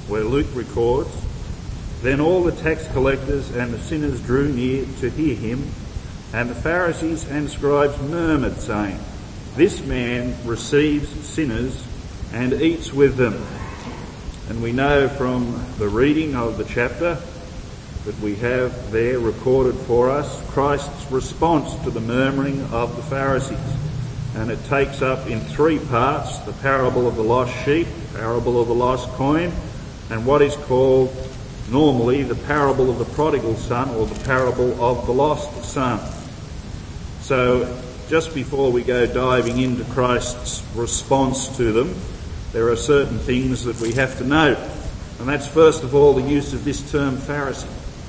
where Luke records, "Then all the tax collectors and the sinners drew near to hear him, and the Pharisees and scribes murmured, saying, 'This man receives sinners and eats with them.'" And we know from the reading of the chapter that we have there recorded for us Christ's response to the murmuring of the Pharisees. And it takes up in three parts: the parable of the lost sheep, the parable of the lost coin, and what is called normally the parable of the prodigal son, or the parable of the lost son. So just before we go diving into Christ's response to them, there are certain things that we have to note. And that's first of all the use of this term Pharisee.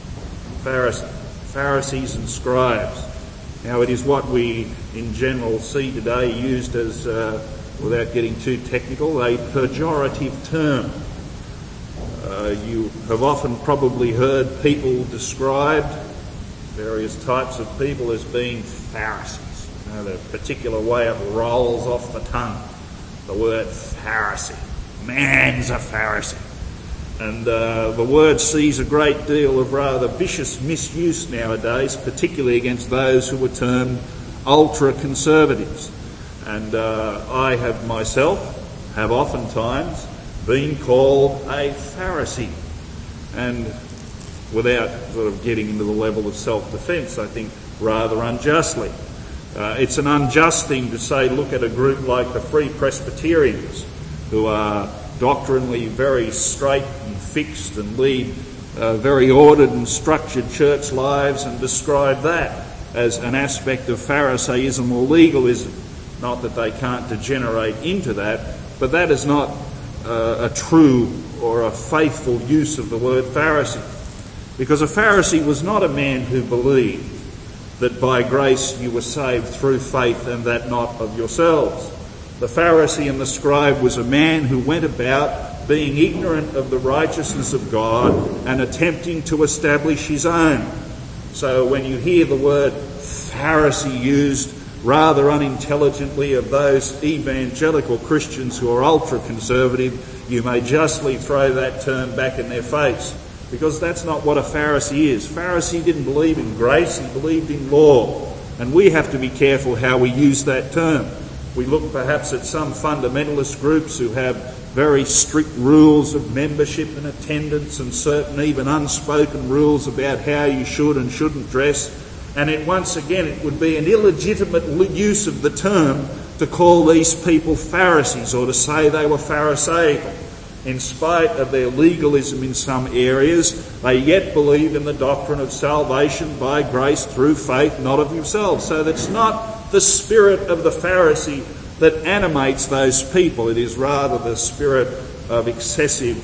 Pharisees and scribes. Now it is what we in general see today used as, without getting too technical, a pejorative term. You have often probably heard people describe various types of people as being Pharisees. You know, the particular way it rolls off the tongue, the word Pharisee. Man's a Pharisee. And the word sees a great deal of rather vicious misuse nowadays, particularly against those who are termed ultra-conservatives. And I have myself oftentimes been called a Pharisee. And without sort of getting into the level of self-defence, I think rather unjustly. It's an unjust thing to say, look at a group like the Free Presbyterians, who are doctrinally very straight and fixed and lead very ordered and structured church lives, and describe that as an aspect of Pharisaism or legalism. Not that they can't degenerate into that, but that is not a true or a faithful use of the word Pharisee. Because a Pharisee was not a man who believed that by grace you were saved through faith, and that not of yourselves. The Pharisee and the scribe was a man who went about being ignorant of the righteousness of God and attempting to establish his own. So when you hear the word Pharisee used rather unintelligently of those evangelical Christians who are ultra-conservative, you may justly throw that term back in their face, because that's not what a Pharisee is. Pharisee didn't believe in grace, he believed in law. And we have to be careful how we use that term. We look perhaps at some fundamentalist groups who have very strict rules of membership and attendance, and certain even unspoken rules about how you should and shouldn't dress. And once again, it would be an illegitimate use of the term to call these people Pharisees, or to say they were Pharisaical. In spite of their legalism in some areas, they yet believe in the doctrine of salvation by grace through faith, not of yourselves. So that's not the spirit of the Pharisee that animates those people. It is rather the spirit of excessive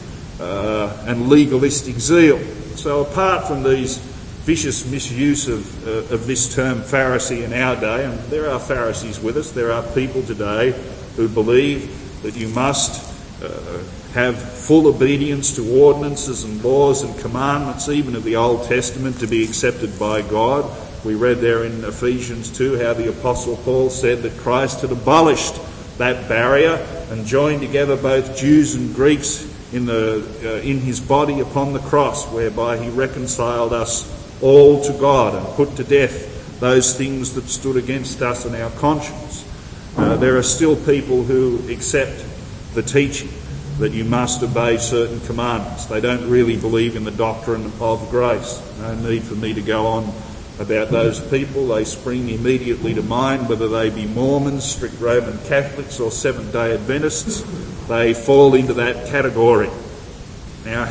and legalistic zeal. So apart from these vicious misuse of this term Pharisee in our day, and there are Pharisees with us, there are people today who believe that you must have full obedience to ordinances and laws and commandments, even of the Old Testament, to be accepted by God. We read there in Ephesians 2 how the Apostle Paul said that Christ had abolished that barrier and joined together both Jews and Greeks in his body upon the cross, whereby he reconciled us all to God and put to death those things that stood against us in our conscience. There are still people who accept the teaching that you must obey certain commandments. They don't really believe in the doctrine of grace. No need for me to go on about those people. They spring immediately to mind, whether they be Mormons, strict Roman Catholics, or Seventh-day Adventists. They fall into that category. Now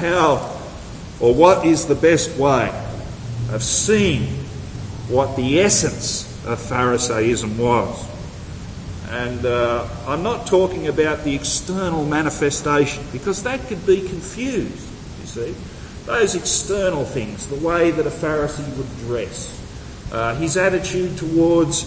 what is the best way of seeing what the essence of Pharisaism was? And I'm not talking about the external manifestation, because that could be confused, you see. Those external things, the way that a Pharisee would dress, his attitude towards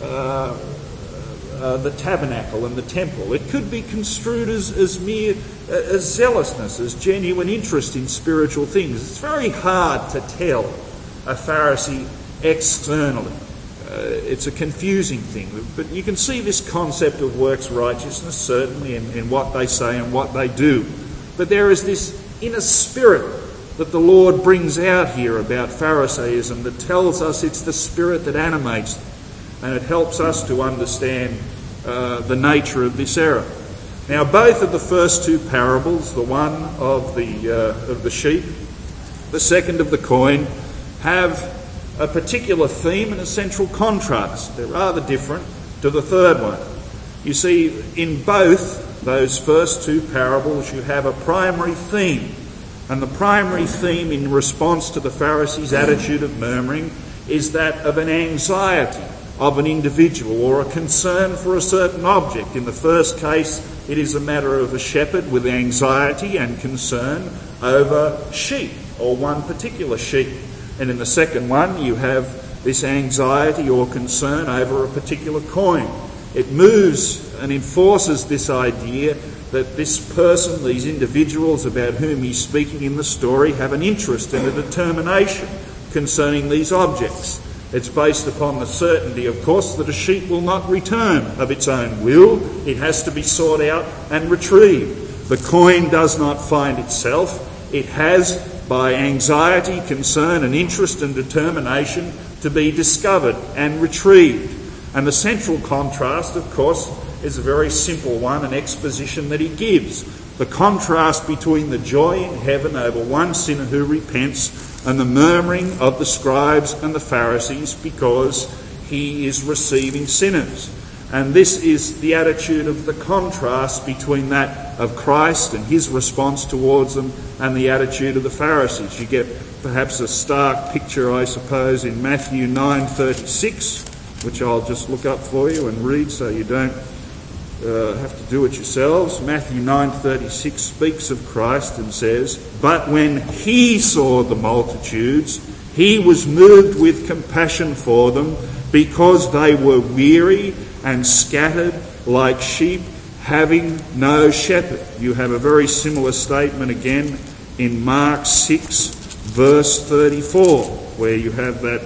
the tabernacle and the temple. It could be construed as mere as zealousness, as genuine interest in spiritual things. It's very hard to tell a Pharisee externally. It's a confusing thing. But you can see this concept of works righteousness, certainly, in what they say and what they do. But there is this inner spirit that the Lord brings out here about Pharisaism that tells us it's the spirit that animates them, and it helps us to understand the nature of this error. Now, both of the first two parables, the one of the sheep, the second of the coin, have a particular theme and a central contrast. They're rather different to the third one. You see, in both those first two parables, you have a primary theme. And the primary theme in response to the Pharisees' attitude of murmuring is that of an anxiety of an individual or a concern for a certain object. In the first case, it is a matter of a shepherd with anxiety and concern over sheep or one particular sheep. And in the second one, you have this anxiety or concern over a particular coin. It moves and enforces this idea that this person, these individuals about whom he's speaking in the story, have an interest and a determination concerning these objects. It's based upon the certainty, of course, that a sheep will not return of its own will. It has to be sought out and retrieved. The coin does not find itself. It has, by anxiety, concern and interest and determination, to be discovered and retrieved. And the central contrast, of course, is a very simple one, an exposition that he gives. The contrast between the joy in heaven over one sinner who repents and the murmuring of the scribes and the Pharisees because he is receiving sinners. And this is the attitude of the contrast between that of Christ and his response towards them and the attitude of the Pharisees. You get perhaps a stark picture, I suppose, in Matthew 9:36, which I'll just look up for you and read so you don't have to do it yourselves. Matthew 9:36 speaks of Christ and says, "But when he saw the multitudes, he was moved with compassion for them, because they were weary and scattered like sheep having no shepherd." You have a very similar statement again in Mark 6 verse 34, where you have that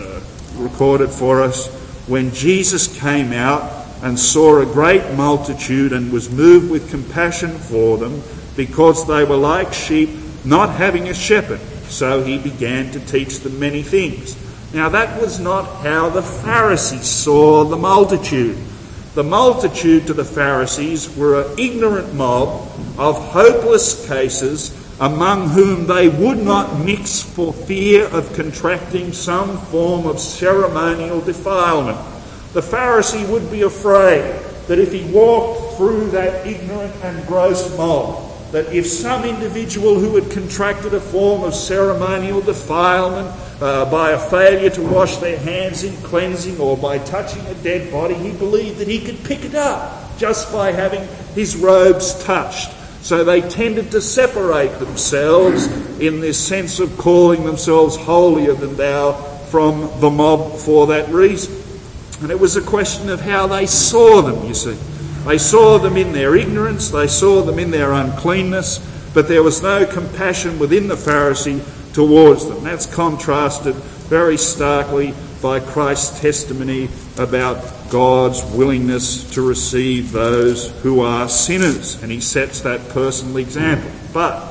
recorded for us. "When Jesus came out and saw a great multitude and was moved with compassion for them, because they were like sheep not having a shepherd, so he began to teach them many things." Now, that was not how the Pharisees saw the multitude. The multitude to the Pharisees were an ignorant mob of hopeless cases among whom they would not mix for fear of contracting some form of ceremonial defilement. The Pharisee would be afraid that if he walked through that ignorant and gross mob, that if some individual who had contracted a form of ceremonial defilement by a failure to wash their hands in cleansing or by touching a dead body, he believed that he could pick it up just by having his robes touched. So they tended to separate themselves in this sense of calling themselves holier than thou from the mob for that reason. And it was a question of how they saw them, you see. They saw them in their ignorance, they saw them in their uncleanness, but there was no compassion within the Pharisee towards them. That's contrasted very starkly by Christ's testimony about God's willingness to receive those who are sinners. And he sets that personal example. But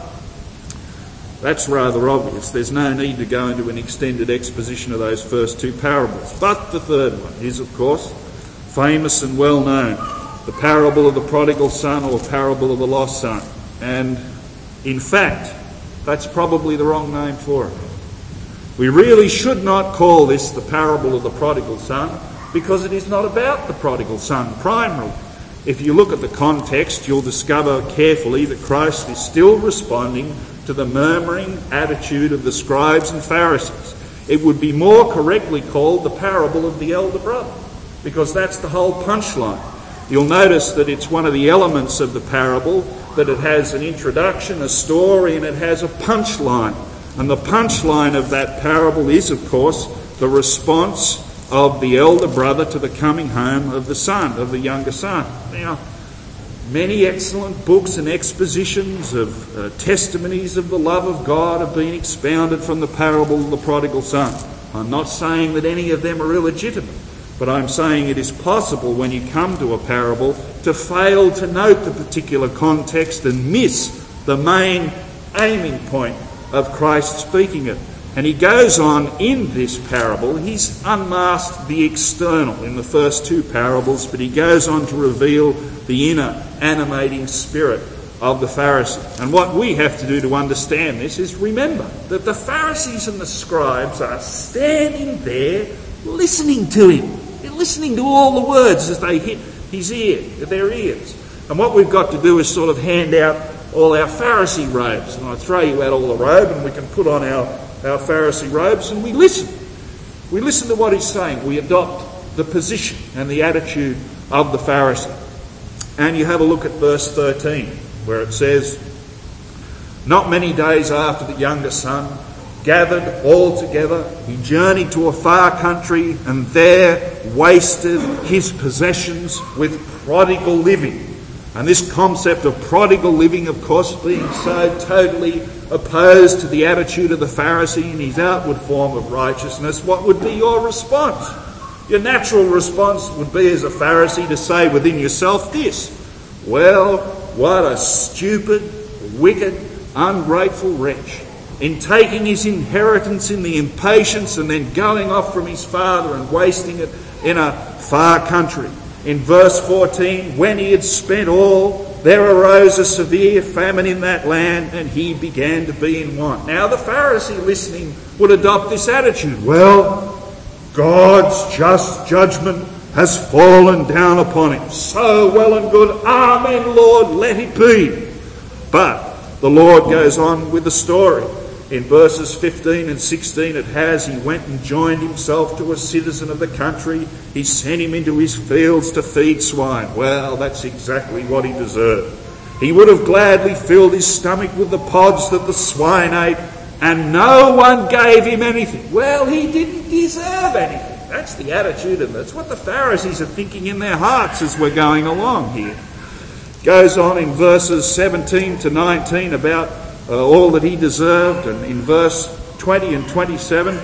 that's rather obvious. There's no need to go into an extended exposition of those first two parables. But the third one is, of course, famous and well known. The parable of the prodigal son, or parable of the lost son. And in fact, that's probably the wrong name for it. We really should not call this the parable of the prodigal son, because it is not about the prodigal son primarily. If you look at the context, you'll discover carefully that Christ is still responding to the murmuring attitude of the scribes and Pharisees. It would be more correctly called the parable of the elder brother, because that's the whole punchline. You'll notice that it's one of the elements of the parable, that it has an introduction, a story, and it has a punchline. And the punchline of that parable is, of course, the response of the elder brother to the coming home of the son, of the younger son. Now, many excellent books and expositions of testimonies of the love of God have been expounded from the parable of the prodigal son. I'm not saying that any of them are illegitimate, but I'm saying it is possible when you come to a parable to fail to note the particular context and miss the main aiming point of Christ speaking it. And he goes on in this parable. He's unmasked the external in the first two parables, but he goes on to reveal the inner animating spirit of the Pharisee. And what we have to do to understand this is remember that the Pharisees and the scribes are standing there listening to him. They're listening to all the words as they hit their ears. And what we've got to do is sort of hand out all our Pharisee robes. And I throw you out all the robe and we can put on our Pharisee robes and we listen. We listen to what he's saying. We adopt the position and the attitude of the Pharisee. And you have a look at verse 13 where it says, "Not many days after the younger son gathered all together, he journeyed to a far country and there wasted his possessions with prodigal living." And this concept of prodigal living, of course, being so totally opposed to the attitude of the Pharisee and his outward form of righteousness, what would be your response? Your natural response would be as a Pharisee to say within yourself this: well, what a stupid, wicked, ungrateful wretch. In taking his inheritance in the impatience and then going off from his father and wasting it in a far country. In verse 14, when he had spent all, there arose a severe famine in that land and he began to be in want. Now the Pharisee listening would adopt this attitude. Well, God's just judgment has fallen down upon him. So well and good. Amen, Lord, let it be. But the Lord goes on with the story. In verses 15 and 16 it has, he went and joined himself to a citizen of the country. He sent him into his fields to feed swine. Well, that's exactly what he deserved. He would have gladly filled his stomach with the pods that the swine ate, and no one gave him anything. Well, he didn't deserve anything. That's the attitude, and that's what the Pharisees are thinking in their hearts as we're going along here. Goes on in verses 17 to 19 about all that he deserved, and in verse 20 and 27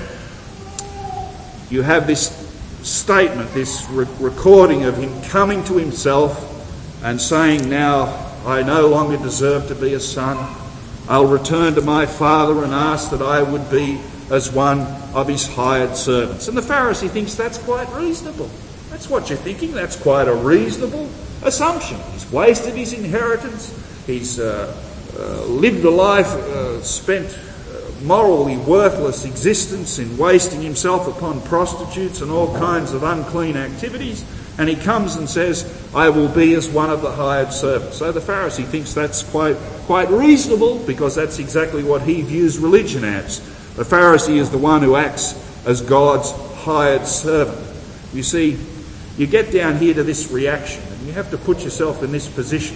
you have this statement, this recording of him coming to himself and saying, now I no longer deserve to be a son. I'll return to my father and ask that I would be as one of his hired servants. And the Pharisee thinks that's quite reasonable. That's what you're thinking. That's quite a reasonable assumption. He's wasted his inheritance. He's lived a life, spent morally worthless existence in wasting himself upon prostitutes and all kinds of unclean activities, and he comes and says, I will be as one of the hired servants. So the Pharisee thinks that's quite reasonable, because that's exactly what he views religion as. The Pharisee is the one who acts as God's hired servant. You see, you get down here to this reaction, and you have to put yourself in this position.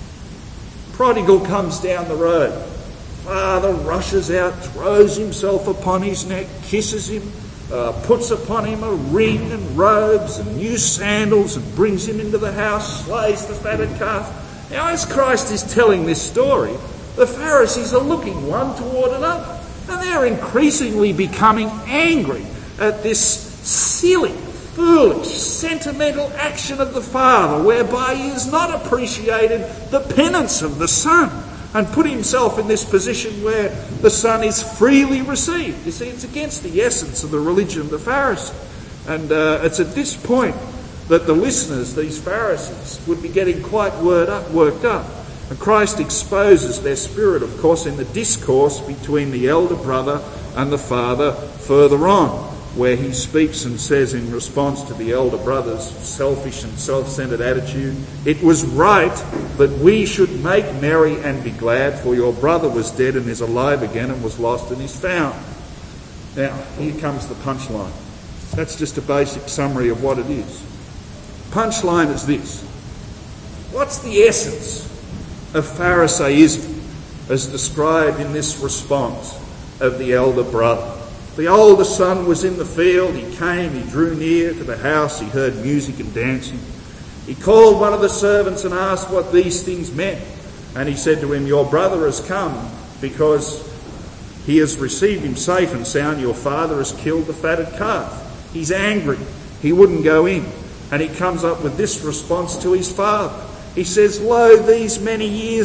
Prodigal comes down the road. Father rushes out, throws himself upon his neck, kisses him, puts upon him a ring and robes and new sandals and brings him into the house, slays the fatted calf. Now, as Christ is telling this story, the Pharisees are looking one toward another, and they're increasingly becoming angry at this silly, foolish, sentimental action of the Father, whereby he has not appreciated the penance of the Son and put himself in this position where the Son is freely received. You see, it's against the essence of the religion of the Pharisee. And it's at this point that the listeners, these Pharisees, would be getting quite worked up. And Christ exposes their spirit, of course, in the discourse between the elder brother and the father further on, where he speaks and says in response to the elder brother's selfish and self-centered attitude, it was right that we should make merry and be glad, for your brother was dead and is alive again, and was lost and is found. Now, here comes the punchline. That's just a basic summary of what it is. Punchline is this. What's the essence of Pharisaism as described in this response of the elder brother? The older son was in the field. He came, he drew near to the house, he heard music and dancing. He called one of the servants and asked what these things meant. And he said to him, your brother has come because he has received him safe and sound. Your father has killed the fatted calf. He's angry. He wouldn't go in. And he comes up with this response to his father. He says, lo, these many years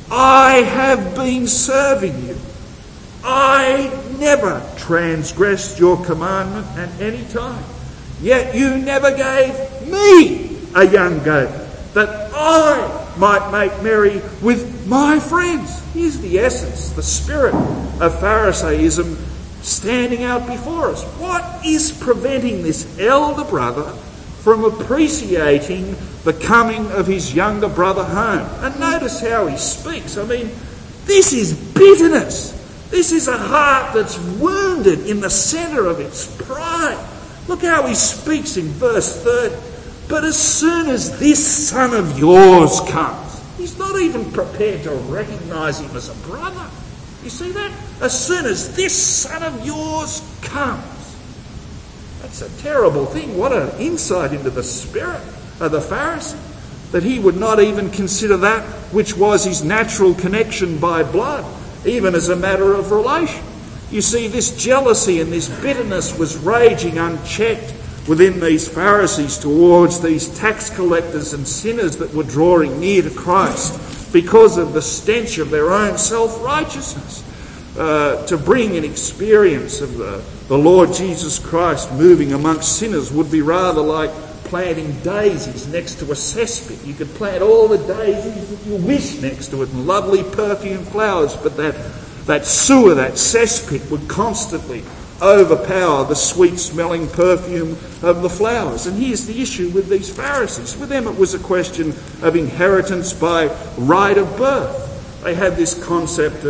I have been serving you. I never transgressed your commandment at any time. Yet you never gave me a young goat, that I might make merry with my friends. Here's the essence, the spirit of Pharisaism standing out before us. What is preventing this elder brother from appreciating the coming of his younger brother home? And notice how he speaks. I mean, this is bitterness. This is a heart that's wounded in the centre of its pride. Look how he speaks in verse 30. But as soon as this son of yours comes, he's not even prepared to recognise him as a brother. You see that? As soon as this son of yours comes. That's a terrible thing. What an insight into the spirit of the Pharisee. That he would not even consider that which was his natural connection by blood, even as a matter of relation. You see, this jealousy and this bitterness was raging unchecked within these Pharisees towards these tax collectors and sinners that were drawing near to Christ because of the stench of their own self-righteousness. To bring an experience of the Lord Jesus Christ moving amongst sinners would be rather like planting daisies next to a cesspit. You could plant all the daisies that you wish next to it and lovely perfumed flowers, but that sewer, that cesspit would constantly overpower the sweet-smelling perfume of the flowers. And here's the issue with these Pharisees. With them it was a question of inheritance by right of birth. They had this concept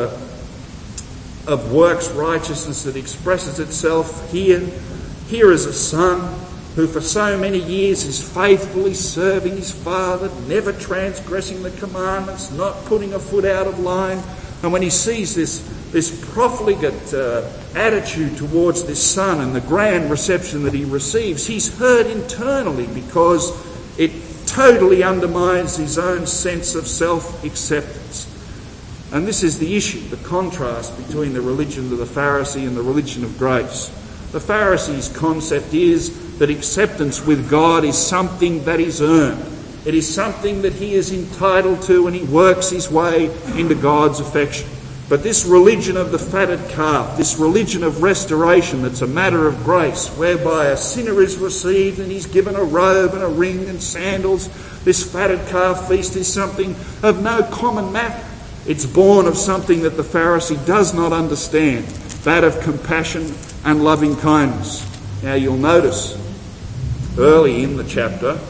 of works righteousness that expresses itself here. Here is a son who for so many years is faithfully serving his father, never transgressing the commandments, not putting a foot out of line. And when he sees this profligate attitude towards this son and the grand reception that he receives, he's hurt internally because it totally undermines his own sense of self-acceptance. And this is the issue, the contrast between the religion of the Pharisee and the religion of grace. The Pharisee's concept is that acceptance with God is something that is earned. It is something that he is entitled to, and he works his way into God's affection. But this religion of the fatted calf, this religion of restoration that's a matter of grace, whereby a sinner is received and he's given a robe and a ring and sandals, this fatted calf feast is something of no common matter. It's born of something that the Pharisee does not understand, that of compassion and loving kindness. Now you'll notice early in the chapter,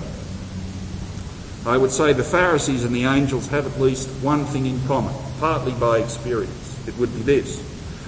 I would say the Pharisees and the angels have at least one thing in common, partly by experience. It would be this.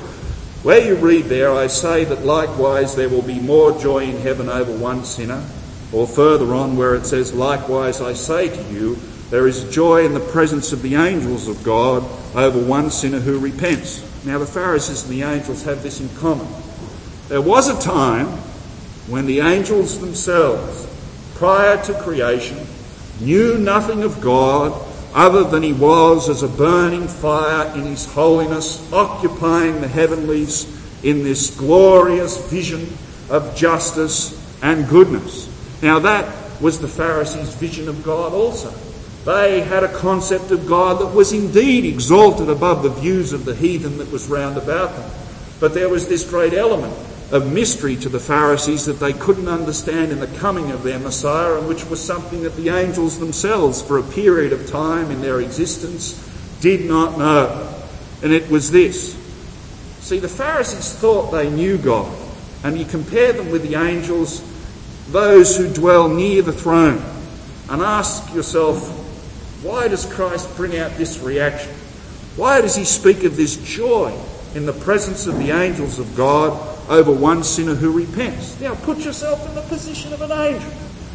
Where you read there, I say that likewise there will be more joy in heaven over one sinner, or further on where it says, likewise I say to you, there is joy in the presence of the angels of God over one sinner who repents. Now the Pharisees and the angels have this in common. There was a time when the angels themselves, prior to creation, knew nothing of God other than he was as a burning fire in his holiness, occupying the heavenlies in this glorious vision of justice and goodness. Now that was the Pharisees' vision of God also. They had a concept of God that was indeed exalted above the views of the heathen that was round about them. But there was this great element of mystery to the Pharisees that they couldn't understand in the coming of their Messiah, and which was something that the angels themselves, for a period of time in their existence, did not know. And it was this. See, the Pharisees thought they knew God, and you compare them with the angels, those who dwell near the throne, and ask yourself, why does Christ bring out this reaction? Why does he speak of this joy in the presence of the angels of God over one sinner who repents? Now put yourself in the position of an angel.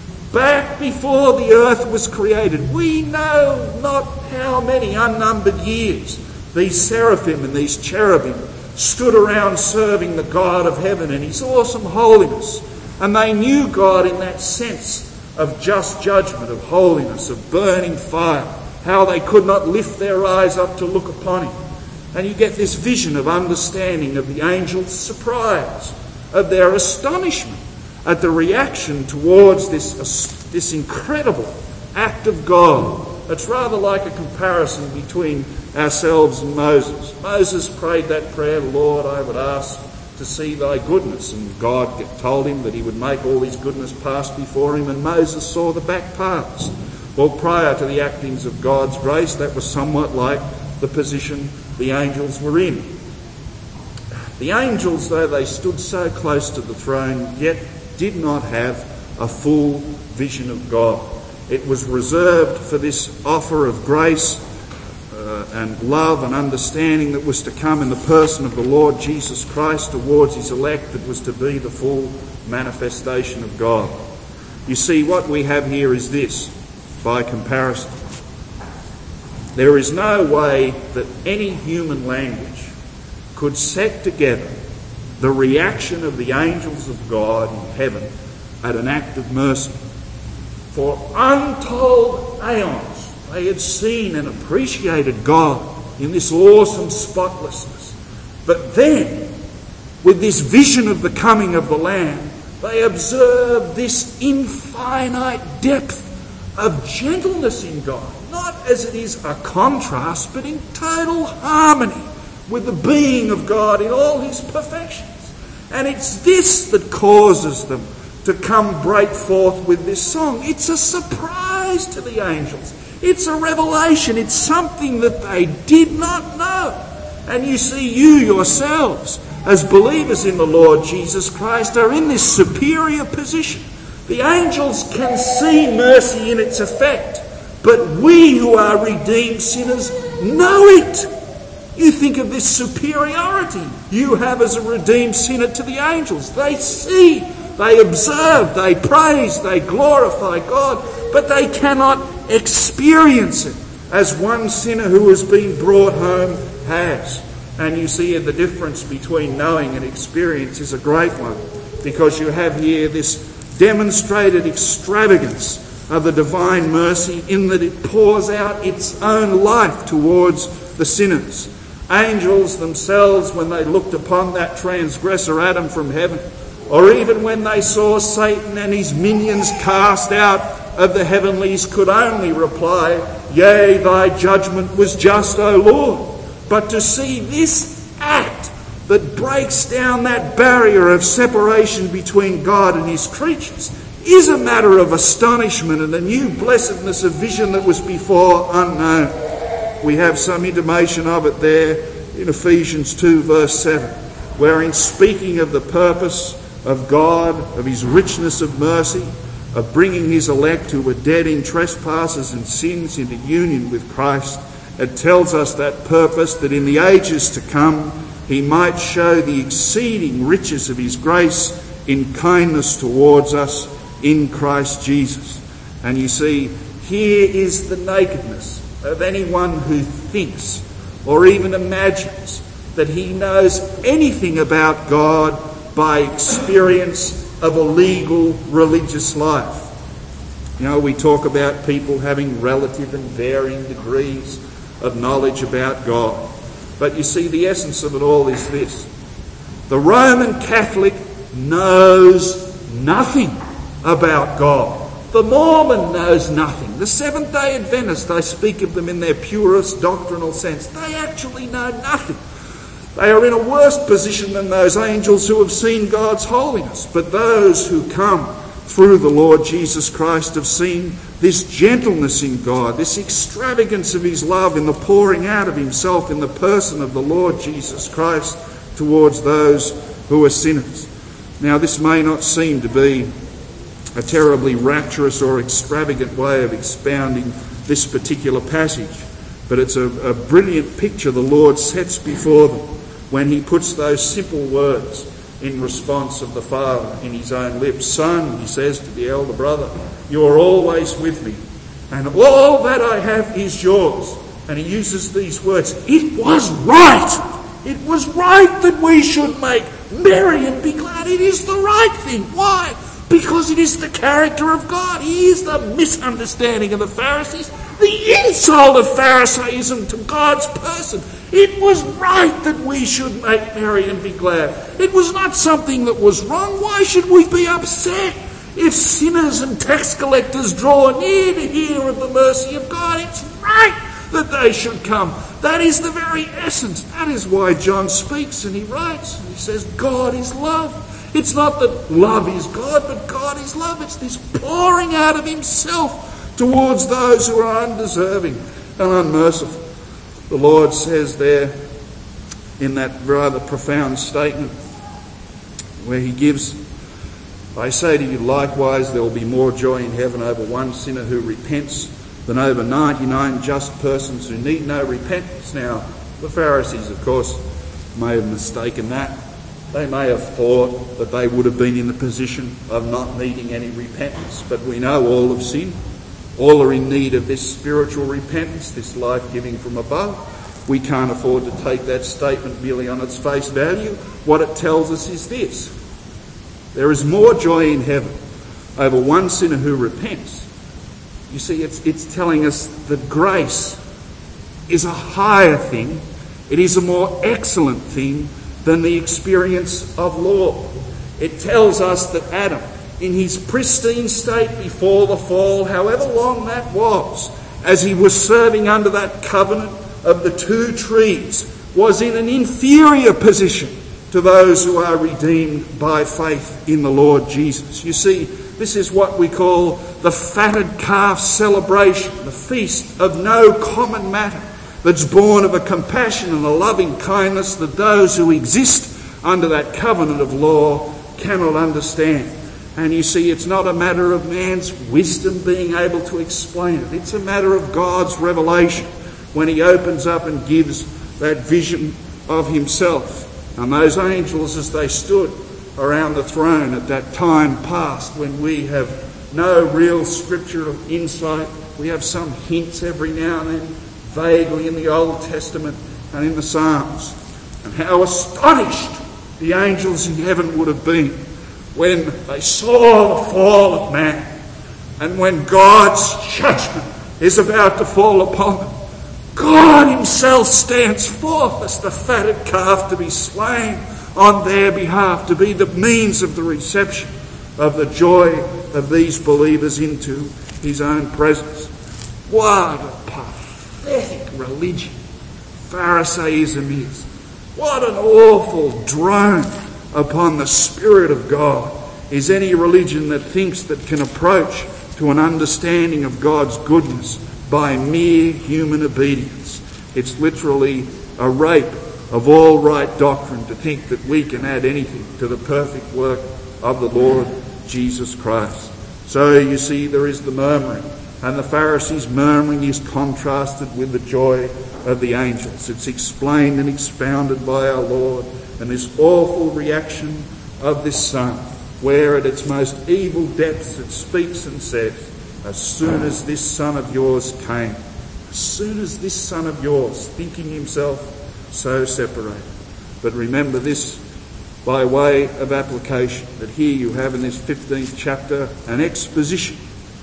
Back before the earth was created, we know not how many unnumbered years these seraphim and these cherubim stood around serving the God of heaven in his awesome holiness. And they knew God in that sense of just judgment, of holiness, of burning fire, how they could not lift their eyes up to look upon him. And you get this vision of understanding of the angels' surprise, of their astonishment at the reaction towards this incredible act of God It's rather like a comparison between ourselves and Moses. Moses prayed that prayer, Lord, I would ask to see thy goodness. And God told him that he would make all his goodness pass before him, and Moses saw the back parts. Well, prior to the actings of God's grace, that was somewhat like the position the angels were in. The angels, though they stood so close to the throne, yet did not have a full vision of God. It was reserved for this offer of grace and love and understanding that was to come in the person of the Lord Jesus Christ towards his elect, that was to be the full manifestation of God. You see, what we have here is this, by comparison. There is no way that any human language could set together the reaction of the angels of God in heaven at an act of mercy. For untold aeons, they had seen and appreciated God in this awesome spotlessness. But then, with this vision of the coming of the Lamb, they observed this infinite depth of gentleness in God. Not as it is a contrast, but in total harmony with the being of God in all his perfections. And it's this that causes them to come break forth with this song. It's a surprise to the angels. It's a revelation. It's something that they did not know. And you see, you yourselves, as believers in the Lord Jesus Christ, are in this superior position. The angels can see mercy in its effect, but we who are redeemed sinners know it. You think of this superiority you have as a redeemed sinner to the angels. They see, they observe, they praise, they glorify God, but they cannot experience it as one sinner who has been brought home has. And you see the difference between knowing and experience is a great one, because you have here this demonstrated extravagance of the divine mercy in that it pours out its own life towards the sinners. Angels themselves, when they looked upon that transgressor Adam from heaven, or even when they saw Satan and his minions cast out of the heavenlies, could only reply, "Yea, thy judgment was just, O Lord." But to see this act that breaks down that barrier of separation between God and his creatures is a matter of astonishment and a new blessedness of vision that was before unknown. We have some intimation of it there in Ephesians 2 verse 7, wherein speaking of the purpose of God, of his richness of mercy, of bringing his elect who were dead in trespasses and sins into union with Christ, it tells us that purpose, that in the ages to come he might show the exceeding riches of his grace in kindness towards us in Christ Jesus. And you see, here is the nakedness of anyone who thinks or even imagines that he knows anything about God by experience of a legal religious life. You know, we talk about people having relative and varying degrees of knowledge about God. But you see, the essence of it all is this. The Roman Catholic knows nothing about God. The Mormon knows nothing. The Seventh-day Adventist, I speak of them in their purest doctrinal sense, they actually know nothing. They are in a worse position than those angels who have seen God's holiness. But those who come through the Lord Jesus Christ have seen this gentleness in God, this extravagance of his love in the pouring out of himself in the person of the Lord Jesus Christ towards those who are sinners. Now, this may not seem to be a terribly rapturous or extravagant way of expounding this particular passage, but it's a brilliant picture the Lord sets before them when he puts those simple words in response of the Father in his own lips. Son, he says to the elder brother, you are always with me, and all that I have is yours. And he uses these words, it was right. It was right that we should make merry and be glad. It is the right thing. Why? Because it is the character of God. He is the misunderstanding of the Pharisees, the insult of Pharisaism to God's person. It was right that we should make merry and be glad. It was not something that was wrong. Why should we be upset? If sinners and tax collectors draw near to hear of the mercy of God, it's right that they should come. That is the very essence. That is why John speaks and he writes. And he says, God is love. It's not that love is God, but God is love. It's this pouring out of himself towards those who are undeserving and unmerciful. The Lord says there in that rather profound statement where he gives, I say to you likewise, there will be more joy in heaven over one sinner who repents than over 99 just persons who need no repentance. Now, the Pharisees, of course, may have mistaken that. They may have thought that they would have been in the position of not needing any repentance. But we know all have sinned. All are in need of this spiritual repentance, this life-giving from above. We can't afford to take that statement merely on its face value. What it tells us is this. There is more joy in heaven over one sinner who repents. You see, it's telling us that grace is a higher thing. It is a more excellent thing than the experience of law. It tells us that Adam, in his pristine state before the fall, however long that was, as he was serving under that covenant of the two trees, was in an inferior position to those who are redeemed by faith in the Lord Jesus. You see, this is what we call the fatted calf celebration, the feast of no common matter, that's born of a compassion and a loving kindness that those who exist under that covenant of law cannot understand. And you see, it's not a matter of man's wisdom being able to explain it. It's a matter of God's revelation when he opens up and gives that vision of himself. And those angels, as they stood around the throne at that time past when we have no real scriptural insight, we have some hints every now and then, vaguely in the Old Testament and in the Psalms. And how astonished the angels in heaven would have been when they saw the fall of man and when God's judgment is about to fall upon them. God himself stands forth as the fatted calf to be slain on their behalf, to be the means of the reception of the joy of these believers into his own presence. What a pathetic religion Pharisaism is. What an awful drone upon the Spirit of God is any religion that thinks that can approach to an understanding of God's goodness by mere human obedience. It's literally a rape of all right doctrine to think that we can add anything to the perfect work of the Lord Jesus Christ. So you see, there is the murmuring, and the Pharisees' murmuring is contrasted with the joy of the angels. It's explained and expounded by our Lord, and this awful reaction of this Son, where at its most evil depths it speaks and says, as soon as this Son of yours came, as soon as this Son of yours, thinking himself so separated. But remember this by way of application, that here you have in this 15th chapter an exposition.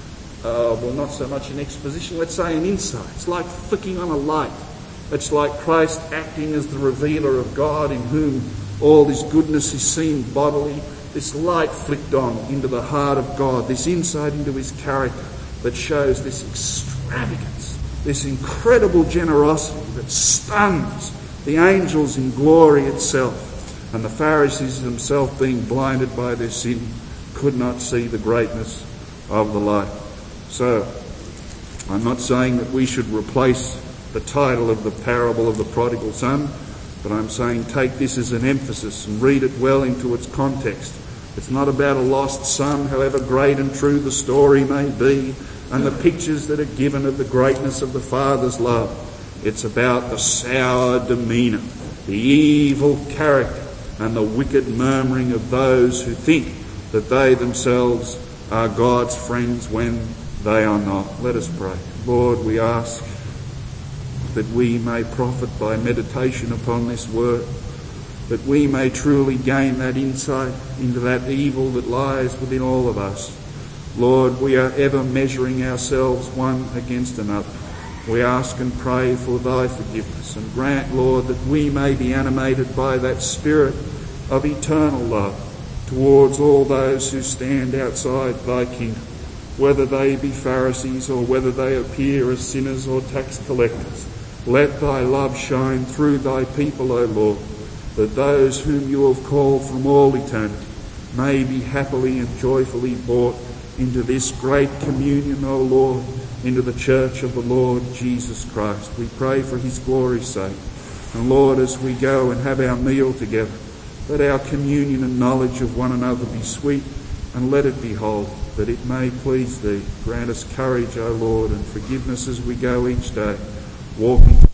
Well, not so much an exposition, let's say an insight. It's like flicking on a light. It's like Christ acting as the revealer of God, in whom all his goodness is seen bodily. This light flicked on into the heart of God, this insight into his character that shows this extravagance, this incredible generosity that stuns the angels in glory itself. And the Pharisees themselves, being blinded by their sin, could not see the greatness of the light. So, I'm not saying that we should replace the title of the parable of the prodigal son, but I'm saying take this as an emphasis and read it well into its context. It's not about a lost son, however great and true the story may be, and the pictures that are given of the greatness of the Father's love. It's about the sour demeanour, the evil character, and the wicked murmuring of those who think that they themselves are God's friends when they are not. Let us pray. Lord, we ask that we may profit by meditation upon this word, that we may truly gain that insight into that evil that lies within all of us. Lord, we are ever measuring ourselves one against another. We ask and pray for thy forgiveness, and grant, Lord, that we may be animated by that spirit of eternal love towards all those who stand outside thy kingdom, whether they be Pharisees or whether they appear as sinners or tax collectors. Let thy love shine through thy people, O Lord, that those whom you have called from all eternity may be happily and joyfully brought into this great communion, O Lord, into the church of the Lord Jesus Christ. We pray for his glory's sake. And Lord, as we go and have our meal together, let our communion and knowledge of one another be sweet, and let it be whole, that it may please thee. Grant us courage, O Lord, and forgiveness as we go each day, walking